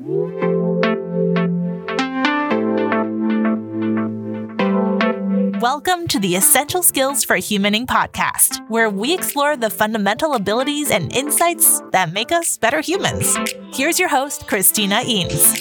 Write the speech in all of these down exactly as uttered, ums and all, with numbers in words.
Welcome to the Essential Skills for Humaning podcast, where we explore the fundamental abilities and insights that make us better humans. Here's your host, Christina Eanes.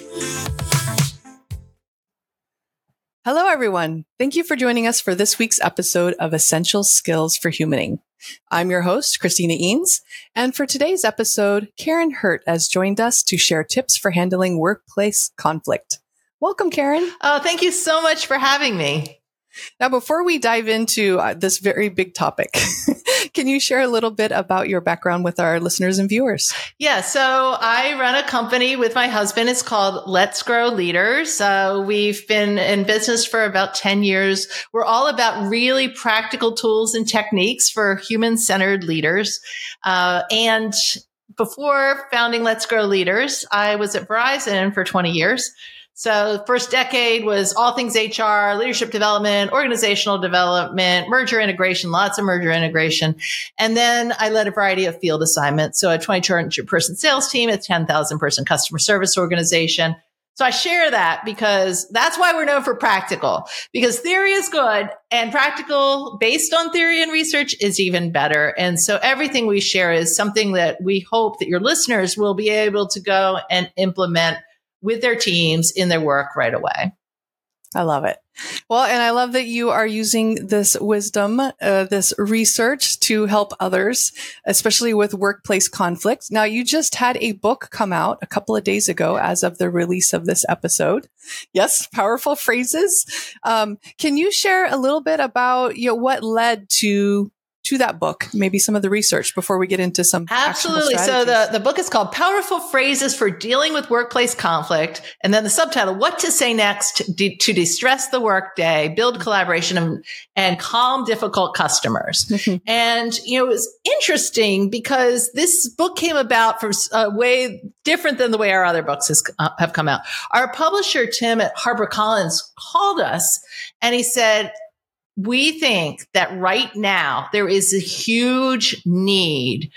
Hello, everyone. Thank you for joining us for this week's episode of Essential Skills for Humaning. I'm your host, Christina Eanes, and for today's episode, Karen Hurt has joined us to share tips for handling workplace conflict. Welcome, Karen. Oh, thank you so much for having me. Now, before we dive into uh, this very big topic, can you share a little bit about your background with our listeners and viewers? Yeah, so I run a company with my husband. It's called Let's Grow Leaders. Uh, we've been in business for about ten years. We're all about really practical tools and techniques for human-centered leaders. Uh, and before founding Let's Grow Leaders, I was at Verizon for twenty years. So the first decade was all things H R, leadership development, organizational development, merger integration, lots of merger integration. And then I led a variety of field assignments. So a twenty-two hundred person sales team, a ten thousand person customer service organization. So I share that because that's why we're known for practical, because theory is good and practical based on theory and research is even better. And so everything we share is something that we hope that your listeners will be able to go and implement with their teams in their work right away. I love it. Well, and I love that you are using this wisdom, uh, this research to help others, especially with workplace conflict. Now, you just had a book come out a couple of days ago as of the release of this episode. Yes, Powerful Phrases. Um, can you share a little bit about, you know, what led to to that book, maybe some of the research before we get into some Absolutely. So the, the book is called Powerful Phrases for Dealing with Workplace Conflict. And then the subtitle, What to Say Next to, to De-Stress the Workday, Build Collaboration and, and Calm Difficult Customers. And, you know, it was interesting because this book came about from a way different than the way our other books has, uh, have come out. Our publisher, Tim at HarperCollins, called us and he said, we think that right now there is a huge need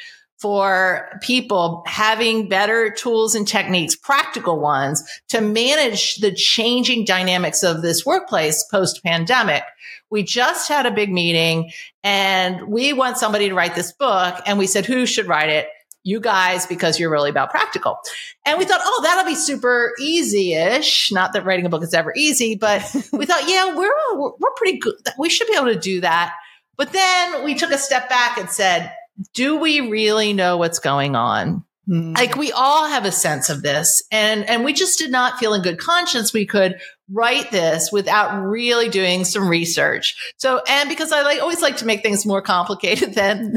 for people having better tools and techniques, practical ones, to manage the changing dynamics of this workplace post-pandemic. We just had a big meeting and we want somebody to write this book. And we said, who should write it? You guys, because you're really about practical. And we thought, oh, that'll be super easy-ish. Not that writing a book is ever easy, but we thought, yeah, we're, we're, we're pretty good. We should be able to do that. But then we took a step back and said, do we really know what's going on? Mm. Like we all have a sense of this. And, and we just did not feel in good conscience we could write this without really doing some research. So, and because I like always like to make things more complicated than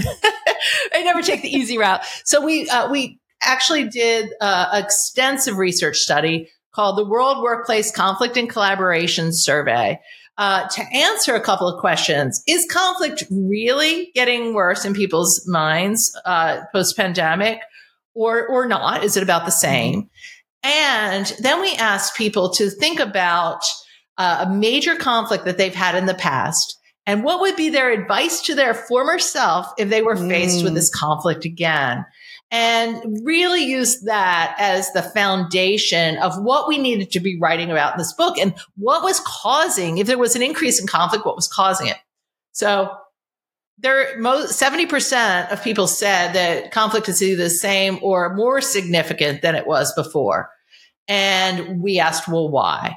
I never take the easy route. So we, uh, we actually did uh, an extensive research study called the World Workplace Conflict and Collaboration Survey. Uh, to answer a couple of questions. Is conflict really getting worse in people's minds uh, post-pandemic or, or not? Is it about the same? And then we asked people to think about uh, a major conflict that they've had in the past and what would be their advice to their former self if they were faced mm. with this conflict again. And really use that as the foundation of what we needed to be writing about in this book and what was causing, if there was an increase in conflict, what was causing it. So there, most, seventy percent of people said that conflict is either the same or more significant than it was before. And we asked, well, why?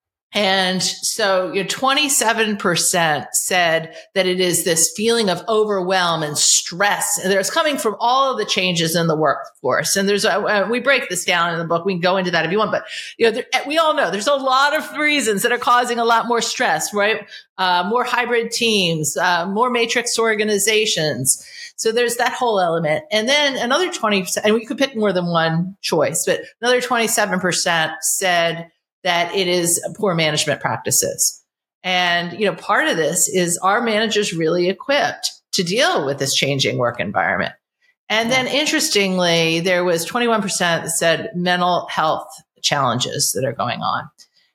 And so you know, twenty-seven percent said that it is this feeling of overwhelm and stress. And there's coming from all of the changes in the workforce. And there's, a, uh, we break this down in the book. We can go into that if you want, but you know, there, we all know there's a lot of reasons that are causing a lot more stress, right? Uh, more hybrid teams, uh, more matrix organizations. So there's that whole element. And then another twenty percent, and we could pick more than one choice, but another twenty-seven percent said that it is poor management practices. And, you know, part of this is, are managers really equipped to deal with this changing work environment? And then interestingly, there was twenty-one percent that said mental health challenges that are going on.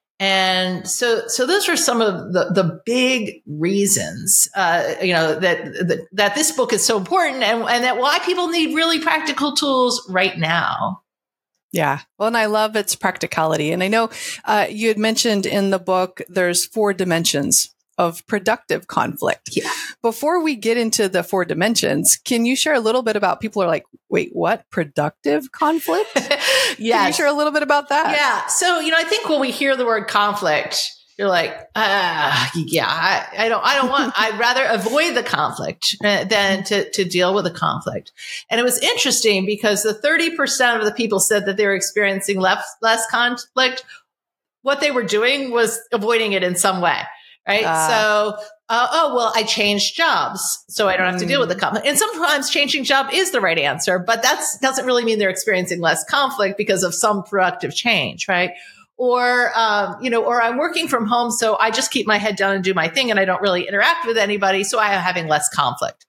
And so, so those are some of the, the big reasons, uh, you know, that, that, that this book is so important and, and that why people need really practical tools right now. Yeah. Well, and I love its practicality. And I know uh, you had mentioned in the book, there's four dimensions of productive conflict. Yeah. Before we get into the four dimensions, can you share a little bit about people are like, wait, what? Productive conflict? Yeah. Can you share a little bit about that? Yeah. So, you know, I think when we hear the word conflict, you're like, ah, yeah, I, I don't, I don't want, I'd rather avoid the conflict uh, than to, to deal with the conflict. And it was interesting because the thirty percent of the people said that they were experiencing less, less conflict. What they were doing was avoiding it in some way. Right. Uh, so, uh, oh, well, I changed jobs, so I don't have to deal with the conflict. And sometimes changing job is the right answer, but that doesn't really mean they're experiencing less conflict because of some productive change. Right. Or, um, you know, or I'm working from home, so I just keep my head down and do my thing and I don't really interact with anybody. So I am having less conflict.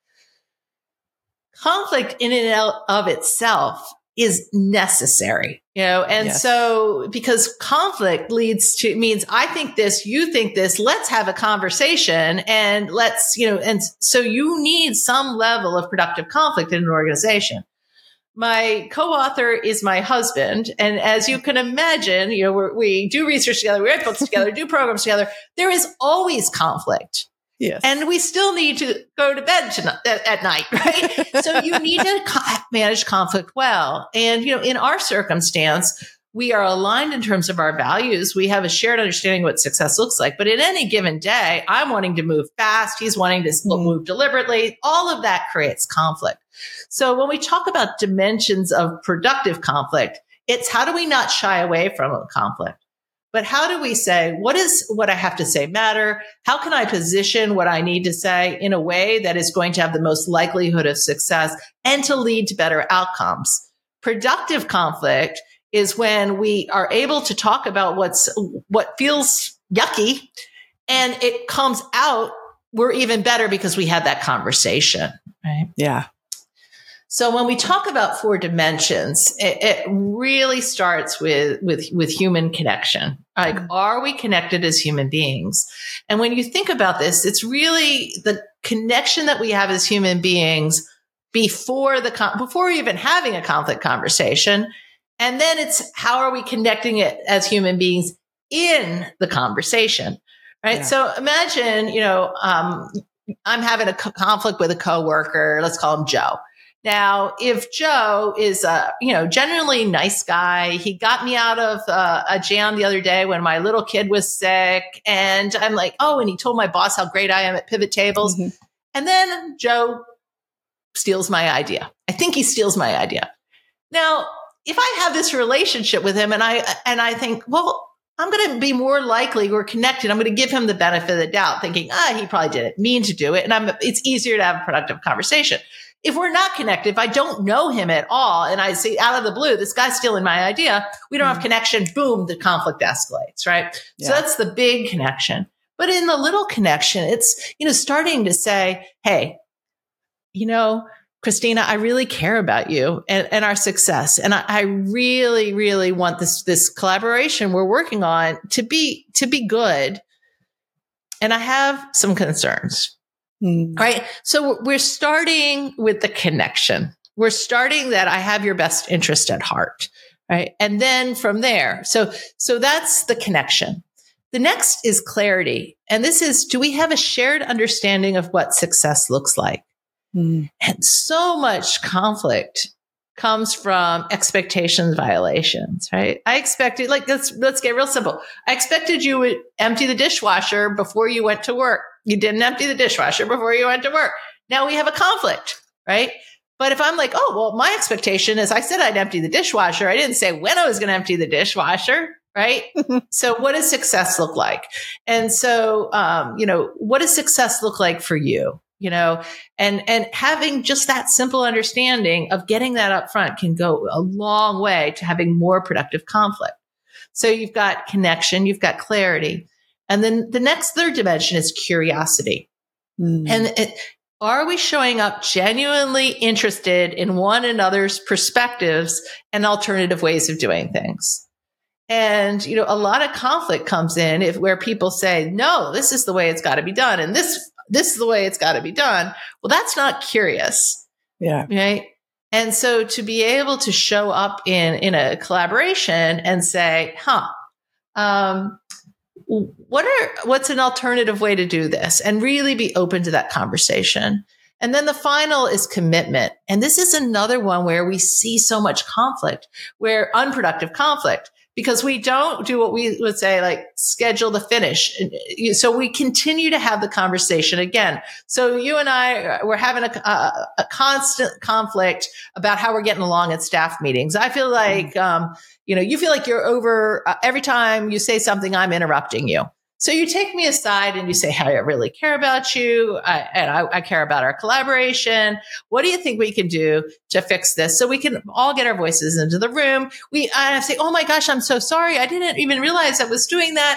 Conflict in and of itself is necessary, you know, and yes. so because conflict leads to means I think this, you think this, let's have a conversation and let's, you know, and so you need some level of productive conflict in an organization. My co-author is my husband. And as you can imagine, you know, we're, we do research together, we write books together, do programs together. There is always conflict. Yes. And we still need to go to bed tonight, at, at night, right? So you need to co- manage conflict well. And, you know, in our circumstance, we are aligned in terms of our values. We have a shared understanding of what success looks like. But in any given day, I'm wanting to move fast. He's wanting to mm. move deliberately. All of that creates conflict. So when we talk about dimensions of productive conflict, it's how do we not shy away from a conflict? But how do we say, what is what I have to say matter? How can I position what I need to say in a way that is going to have the most likelihood of success and to lead to better outcomes? Productive conflict is when we are able to talk about what's what feels yucky and it comes out, we're even better because we had that conversation, right? Yeah. So when we talk about four dimensions, it, it really starts with, with, with human connection. Like, are we connected as human beings? And when you think about this, it's really the connection that we have as human beings before the, before even having a conflict conversation. And then it's how are we connecting it as human beings in the conversation, right? Yeah. So imagine, you know, um, I'm having a co- conflict with a coworker. Let's call him Joe. Now, if Joe is a, you know, genuinely nice guy, he got me out of uh, a jam the other day when my little kid was sick. And I'm like, oh, and he told my boss how great I am at pivot tables. Mm-hmm. And then Joe steals my idea. I think he steals my idea. Now, if I have this relationship with him and I, and I think, well, I'm going to be more likely we're connected. I'm going to give him the benefit of the doubt thinking, ah, he probably didn't mean to do it. And I'm, it's easier to have a productive conversation. If we're not connected, if I don't know him at all, and I see out of the blue, this guy's stealing my idea, we don't mm-hmm. have connection, boom, the conflict escalates, right? Yeah. So that's the big connection. But in the little connection, it's, you know, starting to say, hey, you know, Christina, I really care about you and, and our success. And I, I really, really want this, this collaboration we're working on to be, to be good. And I have some concerns. Mm. Right. So we're starting with the connection. We're starting that I have your best interest at heart. Right. And then from there, so, so that's the connection. The next is clarity. And this is, do we have a shared understanding of what success looks like? Mm. And so much conflict comes from expectations violations, right? I expected, like, let's, let's get real simple. I expected you would empty the dishwasher before you went to work. You didn't empty the dishwasher before you went to work. Now we have a conflict, right? But if I'm like, oh, well, my expectation is I said I'd empty the dishwasher. I didn't say when I was going to empty the dishwasher, right? So what does success look like? And so, um, you know, what does success look like for you? You know, and, and having just that simple understanding of getting that up front can go a long way to having more productive conflict. So you've got connection, you've got clarity. And then the next third dimension is curiosity. Mm. And it, are we showing up genuinely interested in one another's perspectives and alternative ways of doing things? And, you know, a lot of conflict comes in if where people say, no, this is the way it's got to be done. And this, this is the way it's got to be done. Well, that's not curious. Yeah. Right. And so to be able to show up in, in a collaboration and say, huh, um, what are, what's an alternative way to do this? And really be open to that conversation. And then the final is commitment. And this is another one where we see so much conflict, where unproductive conflict, because we don't do what we would say, like schedule the finish. So we continue to have the conversation again. So you and I, we're having a, a, a constant conflict about how we're getting along at staff meetings. I feel like, um, you know, you feel like you're over uh, every time you say something, I'm interrupting you. So you take me aside and you say, hey, I really care about you. I, and I, I care about our collaboration. What do you think we can do to fix this so we can all get our voices into the room? We I say, oh my gosh, I'm so sorry. I didn't even realize I was doing that.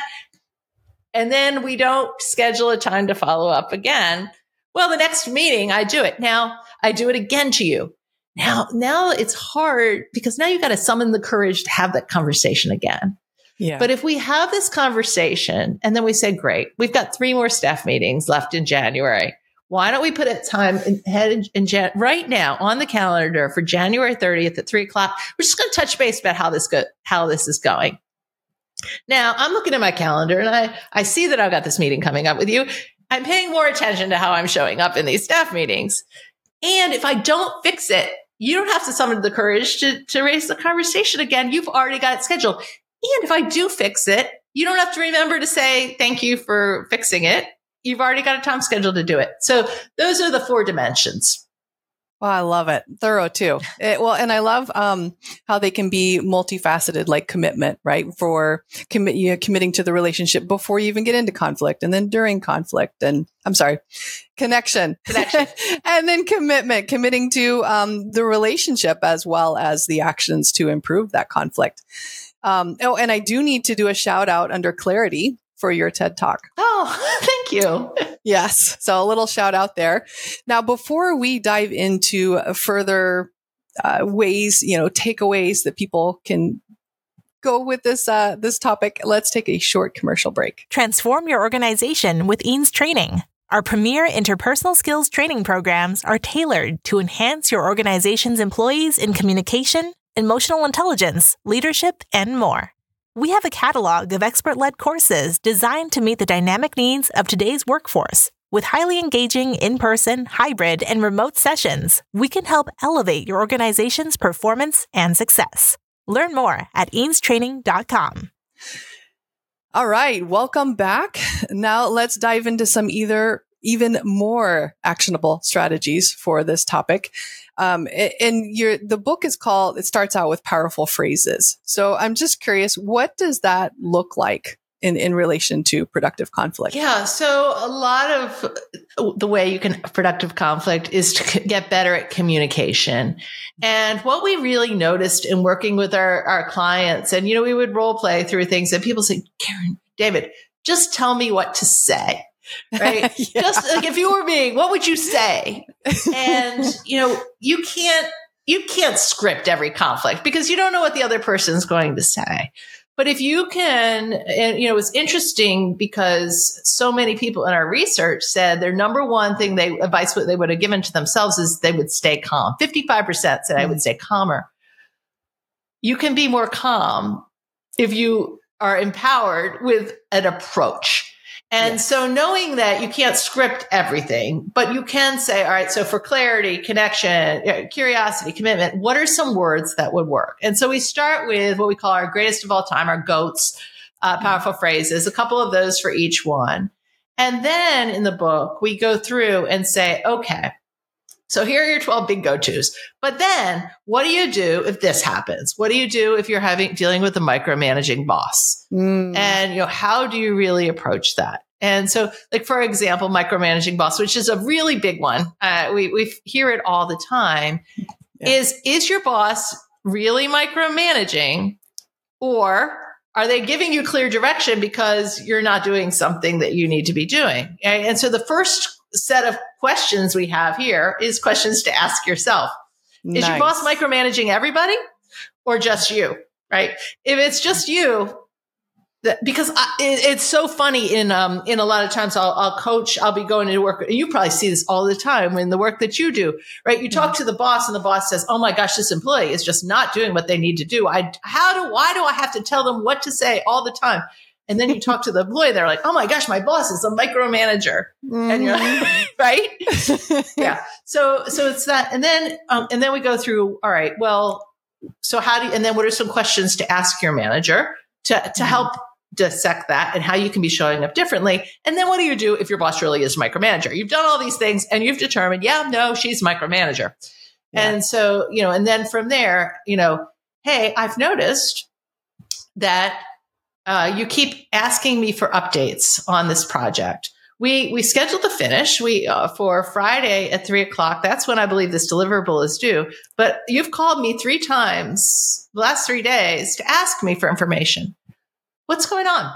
And then we don't schedule a time to follow up again. Well, the next meeting, I do it. Now I do it again to you. Now, now it's hard because now you've got to summon the courage to have that conversation again. Yeah. But if we have this conversation and then we say, great, we've got three more staff meetings left in January. Why don't we put a time in, in, in Jan- right now on the calendar for January thirtieth at three o'clock? We're just going to touch base about how this go, how this is going. Now I'm looking at my calendar and I, I see that I've got this meeting coming up with you. I'm paying more attention to how I'm showing up in these staff meetings. And if I don't fix it, you don't have to summon the courage to, to raise the conversation again. You've already got it scheduled. And if I do fix it, you don't have to remember to say, thank you for fixing it. You've already got a time schedule to do it. So those are the four dimensions. Well, I love it. Thorough too. It, well, and I love um, how they can be multifaceted, like commitment, right? For commit, you know, committing to the relationship before you even get into conflict, and then during conflict, and I'm sorry, connection, connection, and then commitment, committing to um, the relationship as well as the actions to improve that conflict. Um, oh, and I do need to do a shout out under clarity for your TED Talk. Oh, thank you. Yes. So a little shout out there. Now, before we dive into further uh, ways, you know, takeaways that people can go with this, uh, this topic, let's take a short commercial break. Transform your organization with Eanes Training. Our premier interpersonal skills training programs are tailored to enhance your organization's employees in communication, emotional intelligence, leadership, and more. We have a catalog of expert-led courses designed to meet the dynamic needs of today's workforce. With highly engaging in-person, hybrid, and remote sessions, we can help elevate your organization's performance and success. Learn more at eanes training dot com. All right, welcome back. Now let's dive into some either even more actionable strategies for this topic. Um, and your, the book is called, it starts out with powerful phrases. So I'm just curious, what does that look like in, in relation to productive conflict? Yeah. So a lot of the way you can have productive conflict is to get better at communication. And what we really noticed in working with our, our clients, and, you know, we would role play through things and people say, Karen, David, just tell me what to say. Right. Yeah. Just like if you were me, what would you say? And, you know, you can't, you can't script every conflict because you don't know what the other person's going to say. But if you can, and, you know, it's interesting because so many people in our research said their number one thing they advice what they would have given to themselves is they would stay calm. fifty-five percent said I would stay calmer. You can be more calm if you are empowered with an approach. And yes. So knowing that you can't script everything, but you can say, all right, so for clarity, connection, curiosity, commitment, what are some words that would work? And so we start with what we call our greatest of all time, our GOATs, uh, powerful phrases, a couple of those for each one. And then in the book, we go through and say, okay, so here are your twelve big go-tos. But then what do you do if this happens? What do you do if you're having dealing with a micromanaging boss? Mm. And, you know, how do you really approach that? And so, like, for example, micromanaging boss, which is a really big one. Uh, we, we hear it all the time. Yeah. Is, is your boss really micromanaging, or are they giving you clear direction because you're not doing something that you need to be doing? And so the first set of questions we have here is questions to ask yourself. Nice. Is your boss micromanaging everybody or just you, right? If it's just you, that, because I, it, it's so funny in, um, in a lot of times I'll, I'll coach, I'll be going into work. And you probably see this all the time in the work that you do, right? You talk to the boss and the boss says, oh my gosh, this employee is just not doing what they need to do. I, how do, why do I have to tell them what to say all the time? And then you talk to the employee, they're like, oh my gosh, my boss is a micromanager. Mm. And you're like, right? Yeah. So, so it's that. And then, um, and then we go through, all right, well, so how do you, and then what are some questions to ask your manager to, to mm. help dissect that and how you can be showing up differently? And then what do you do if your boss really is a micromanager? You've done all these things and you've determined, yeah, no, she's a micromanager. Yeah. And so, you know, and then from there, you know, hey, I've noticed that Uh, you keep asking me for updates on this project. We we scheduled the finish we uh, for Friday at three o'clock. That's when I believe this deliverable is due. But you've called me three times the last three days to ask me for information. What's going on?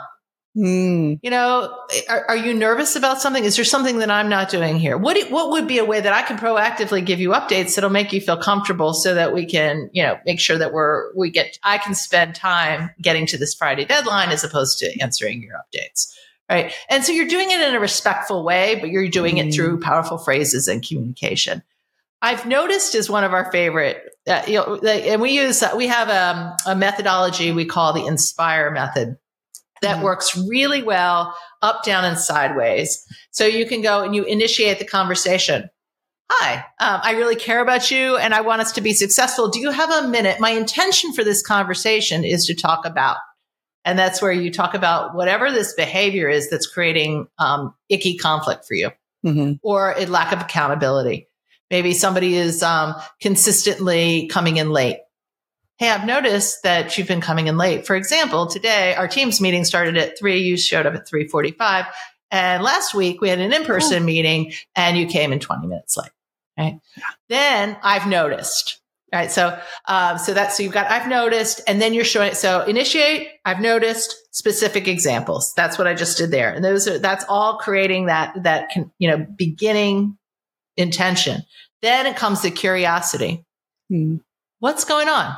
Mm. You know, are, are you nervous about something? Is there something that I'm not doing here? What do, what would be a way that I can proactively give you updates that'll make you feel comfortable so that we can, you know, make sure that we're, we get, I can spend time getting to this Friday deadline as opposed to answering your updates. Right. And so you're doing it in a respectful way, but you're doing mm. it through powerful phrases and communication. I've noticed is one of our favorite, uh, you know, and we use, uh, we have um, a methodology we call the INSPIRE method. That mm-hmm. works really well up, down, and sideways. So you can go and you initiate the conversation. Hi, um, I really care about you and I want us to be successful. Do you have a minute? My intention for this conversation is to talk about, and that's where you talk about whatever this behavior is that's creating um, icky conflict for you mm-hmm. or a lack of accountability. Maybe somebody is um, consistently coming in late. Hey, I've noticed that you've been coming in late. For example, today our Teams meeting started at three. You showed up at three forty-five. And last week we had an in-person oh. meeting and you came in twenty minutes late. Right. Then I've noticed. Right. So, um, so that's, so you've got, I've noticed, and then you're showing, so initiate, I've noticed, specific examples. That's what I just did there. And those are, that's all creating that, that can, you know, beginning intention. Then it comes to curiosity. Hmm. What's going on?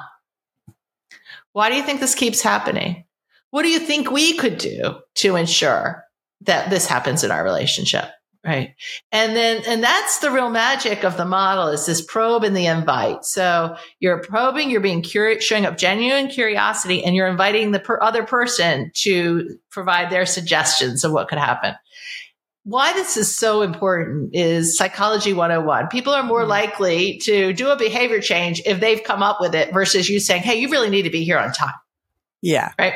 Why do you think this keeps happening? What do you think we could do to ensure that this happens in our relationship? Right. And then, and that's the real magic of the model is this probe and the invite. So you're probing, you're being curious, showing up genuine curiosity, and you're inviting the per- other person to provide their suggestions of what could happen. Why this is so important is psychology one oh one. People are more likely to do a behavior change if they've come up with it versus you saying, hey, you really need to be here on time. Yeah. Right.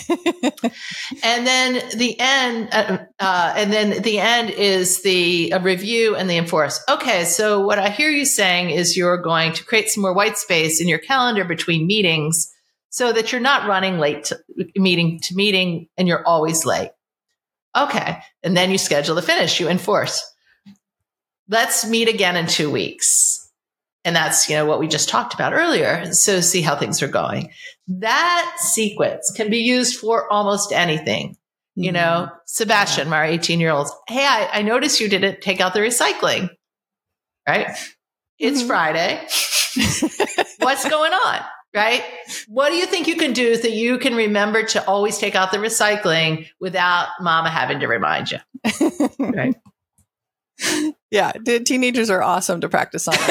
And then the end, uh, uh, and then the end is the uh, review and the enforce. Okay. So what I hear you saying is you're going to create some more white space in your calendar between meetings so that you're not running late to meeting to meeting and you're always late. Okay. And then you schedule the finish, you enforce. Let's meet again in two weeks. And that's, you know, what we just talked about earlier. So see how things are going. That sequence can be used for almost anything. Mm-hmm. You know, Sebastian, my eighteen year old, hey, I, I noticed you didn't take out the recycling, right? It's mm-hmm. Friday. What's going on? Right? What do you think you can do that you can remember to always take out the recycling without mama having to remind you? Right? Yeah. Teenagers are awesome to practice on.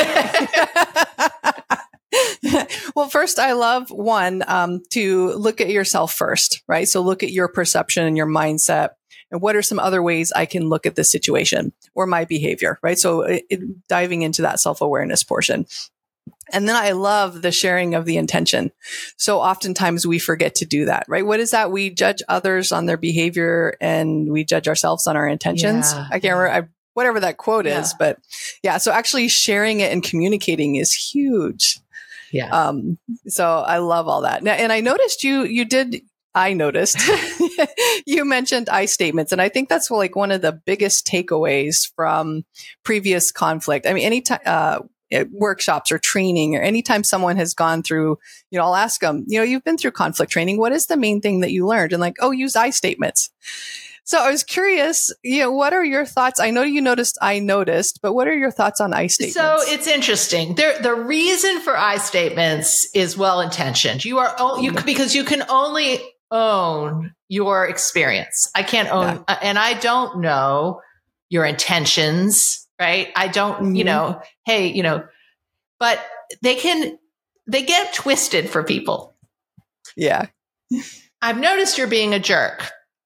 Well, first, I love one, um, to look at yourself first, right? So look at your perception and your mindset. And what are some other ways I can look at this situation or my behavior, right? So it, it, diving into that self-awareness portion. And then I love the sharing of the intention. So oftentimes we forget to do that, right? What is that? We judge others on their behavior and we judge ourselves on our intentions. Yeah, I can't yeah. remember, I, whatever that quote yeah. is, but yeah. So actually sharing it and communicating is huge. Yeah. Um, so I love all that. Now, and I noticed you, you did, I noticed you mentioned I statements. And I think that's like one of the biggest takeaways from previous conflict. I mean, anytime, uh, workshops or training, or anytime someone has gone through, you know, I'll ask them, you know, you've been through conflict training. What is the main thing that you learned? And like, oh, use I statements. So I was curious, you know, what are your thoughts? I know you noticed, I noticed, but what are your thoughts on I statements? So it's interesting. There, the reason for I statements is well-intentioned. You are, you, because you can only own your experience. I can't own, yeah. and I don't know your intentions, right? I don't, mm-hmm. you know, hey, you know, but they can, they get twisted for people. Yeah. I've noticed you're being a jerk.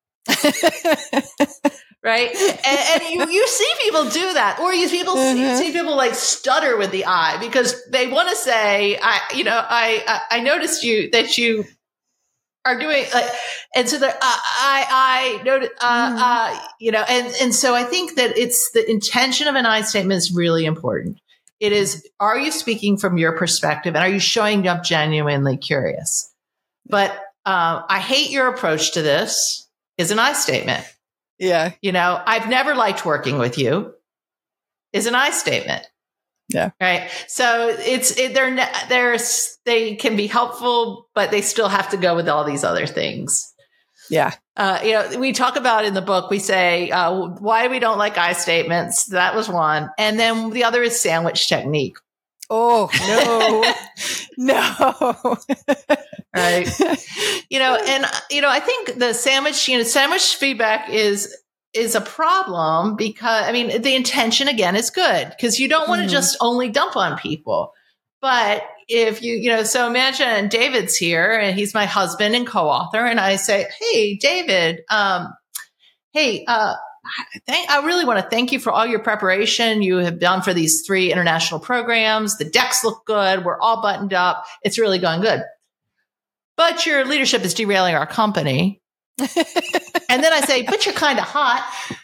Right. And, and you, you see people do that, or you people mm-hmm. see, see people like stutter with the I because they want to say, I, you know, I, I, I noticed you that you are doing like, and so the, uh, I, I noticed, uh, mm-hmm. uh, you know, and, and so I think that it's the intention of an I statement is really important. It is, are you speaking from your perspective and are you showing up genuinely curious? But, um, I hate your approach to this is an I statement. Yeah. You know, I've never liked working with you is an I statement. Yeah. Right. So it's, it, they're, they're, they can be helpful, but they still have to go with all these other things. Yeah. Uh, you know, we talk about in the book, we say, uh, why we don't like I statements. That was one. And then the other is sandwich technique. Oh, no, no. Right. You know, and, you know, I think the sandwich, you know, sandwich feedback is, is a problem because, I mean, the intention again is good because you don't want to mm-hmm. just only dump on people. But if you, you know, so imagine David's here and he's my husband and co-author. And I say, hey, David, um, hey, uh, Thank, I really want to thank you for all your preparation you have done for these three international programs. The decks look good. We're all buttoned up. It's really going good. But your leadership is derailing our company. And then I say, but you're kind of hot.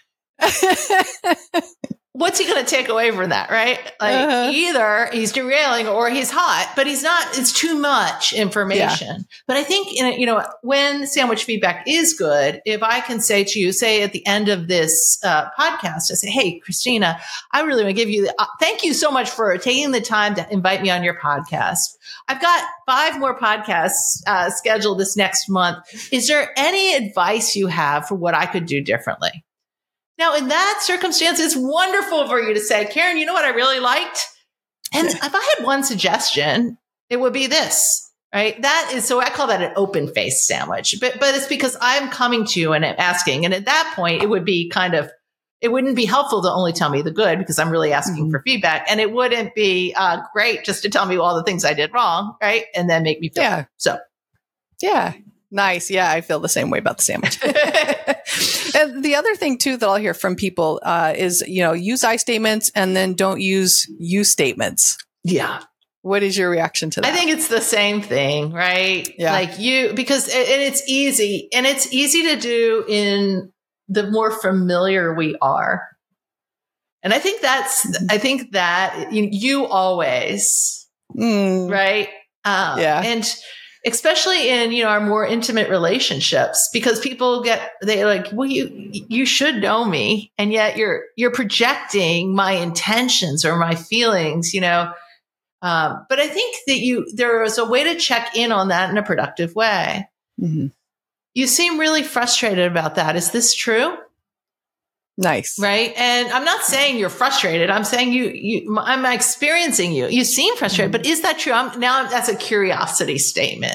What's he going to take away from that, right? Like uh-huh. either he's derailing or he's hot, but he's not, it's too much information. Yeah. But I think, in a, you know, when sandwich feedback is good, if I can say to you, say at the end of this uh, podcast, I say, hey, Christina, I really want to give you, the, uh, thank you so much for taking the time to invite me on your podcast. I've got five more podcasts uh, scheduled this next month. Is there any advice you have for what I could do differently? Now, in that circumstance, it's wonderful for you to say, Karen, you know what I really liked? And if I had one suggestion, it would be this, right? That is, so I call that an open face sandwich, but, but it's because I'm coming to you and asking. And at that point, it would be kind of, it wouldn't be helpful to only tell me the good because I'm really asking mm-hmm. for feedback. And it wouldn't be uh, great just to tell me all the things I did wrong, right? And then make me feel yeah. Good. So, yeah. Nice. Yeah, I feel the same way about the sandwich. And the other thing too that I'll hear from people uh, is, you know, use I statements and then don't use you statements. Yeah. What is your reaction to that? I think it's the same thing, right? Yeah. Like you, because, and it's easy, and it's easy to do in the more familiar we are. And I think that's, I think that you, you always, mm. right? Um, yeah. And especially in, you know, our more intimate relationships, because people get, they like, well, you, you should know me. And yet you're, you're projecting my intentions or my feelings, you know? Um, but I think that you, there is a way to check in on that in a productive way. Mm-hmm. You seem really frustrated about that. Is this true? Nice. Right. And I'm not saying you're frustrated. I'm saying you, you, I'm experiencing you. You seem frustrated, mm-hmm. but is that true? I'm, now that's a curiosity statement,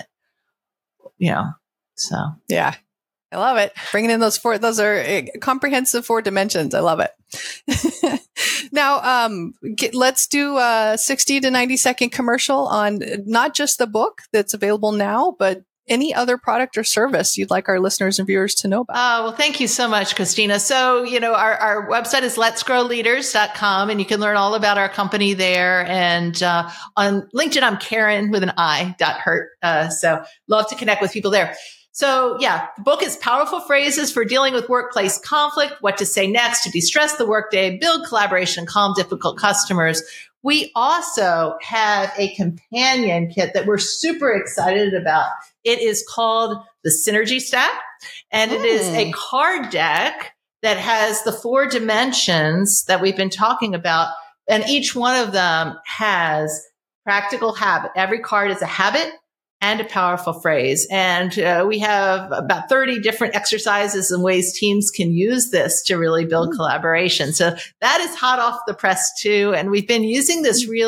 you know? So, yeah, I love it. Bringing in those four, those are comprehensive four dimensions. I love it. Now, um, get, let's do a sixty to ninety second commercial on not just the book that's available now, but any other product or service you'd like our listeners and viewers to know about. Oh, well, thank you so much, Christina. So, you know, our, our website is lets grow leaders dot com, and you can learn all about our company there. And uh, on LinkedIn, I'm Karen with an I, dot hurt. Uh, so love to connect with people there. So yeah, the book is Powerful Phrases for Dealing with Workplace Conflict, What to Say Next to De-Stress the Workday, Build Collaboration, and Calm Difficult Customers. We also have a companion kit that we're super excited about. It is called the Synergy Stack, and it is a card deck that has the four dimensions that we've been talking about, and each one of them has practical habit. Every card is a habit and a powerful phrase. And uh, we have about thirty different exercises and ways teams can use this to really build collaboration. So that is hot off the press too. And we've been using this really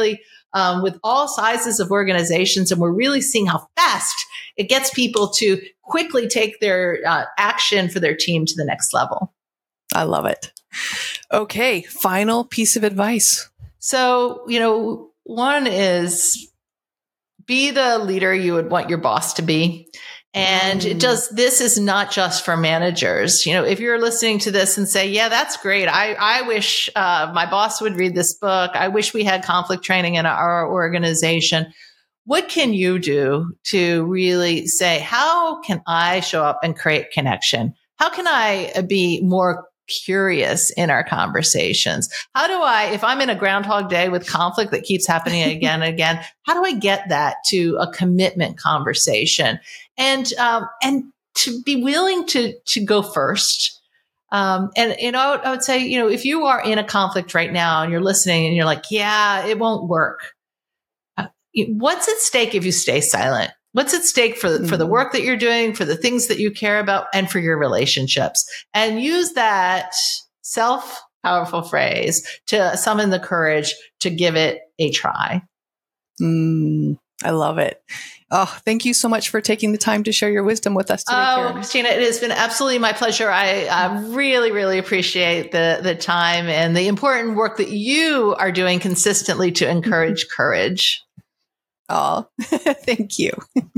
um, with all sizes of organizations. And we're really seeing how fast it gets people to quickly take their uh, action for their team to the next level. I love it. Okay. Final piece of advice. So, you know, one is be the leader you would want your boss to be. And it does, this is not just for managers. You know, if you're listening to this and say, yeah, that's great. I, I wish uh, my boss would read this book. I wish we had conflict training in our organization. What can you do to really say, how can I show up and create connection? How can I be more curious in our conversations? How do I, if I'm in a Groundhog Day with conflict that keeps happening again and again, how do I get that to a commitment conversation? And, um, and to be willing to, to go first. Um, and, you know, I would, I would say, you know, if you are in a conflict right now and you're listening and you're like, yeah, it won't work. Uh, what's at stake if you stay silent? What's at stake for, mm-hmm. for the work that you're doing, for the things that you care about, and for your relationships? And use that self-powerful phrase to summon the courage to give it a try. Mm, I love it. Oh, thank you so much for taking the time to share your wisdom with us today, Oh, Karen. Christina, it has been absolutely my pleasure. I uh, really, really appreciate the the time and the important work that you are doing consistently to encourage courage. Oh, thank you.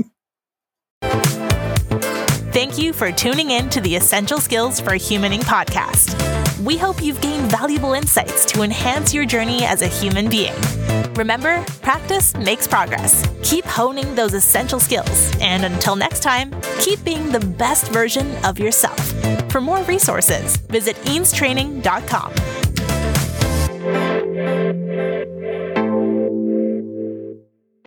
Thank you for tuning in to the Essential Skills for Humaning podcast. We hope you've gained valuable insights to enhance your journey as a human being. Remember, practice makes progress. Keep honing those essential skills. And until next time, keep being the best version of yourself. For more resources, visit eanes training dot com.